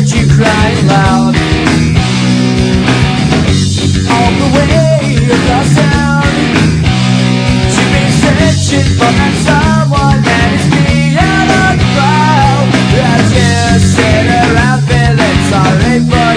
heard you crying loud. On the way across town, she'd been searching